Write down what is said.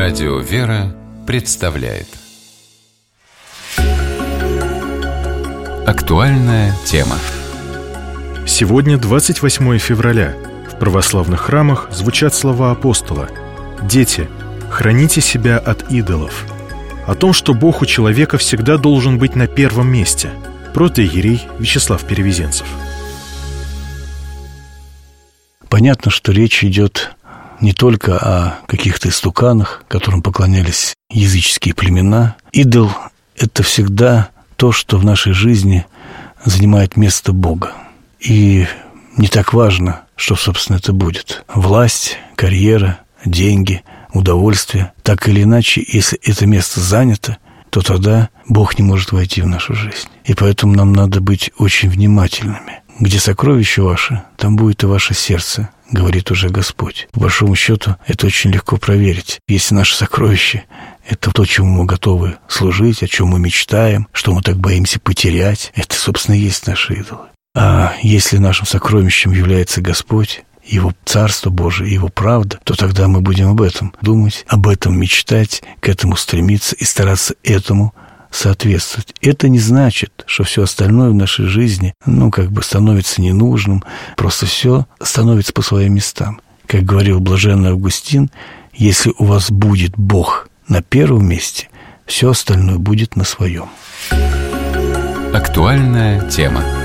Радио «Вера» представляет актуальная тема. Сегодня 28 февраля. В православных храмах звучат слова апостола: «Дети, храните себя от идолов». О том, что Бог у человека всегда должен быть на первом месте. Протоиерей Вячеслав Перевезенцев. Понятно, что речь идет не только о каких-то истуканах, которым поклонялись языческие племена. Идол – это всегда то, что в нашей жизни занимает место Бога. И не так важно, что, собственно, это будет. Власть, карьера, деньги, удовольствие. Так или иначе, если это место занято, то тогда Бог не может войти в нашу жизнь. И поэтому нам надо быть очень внимательными. Где сокровище ваше, там будет и ваше сердце, говорит уже Господь. По большому счету, это очень легко проверить. Если наше сокровище – это то, чему мы готовы служить, о чем мы мечтаем, что мы так боимся потерять, это, собственно, и есть наши идолы. А если нашим сокровищем является Господь, Его Царство Божие, Его правда, то тогда мы будем об этом думать, об этом мечтать, к этому стремиться и стараться этому соответствовать. Это не значит, что все остальное в нашей жизни, становится ненужным, просто все становится по своим местам. Как говорил блаженный Августин, если у вас будет Бог на первом месте, все остальное будет на своем. Актуальная тема.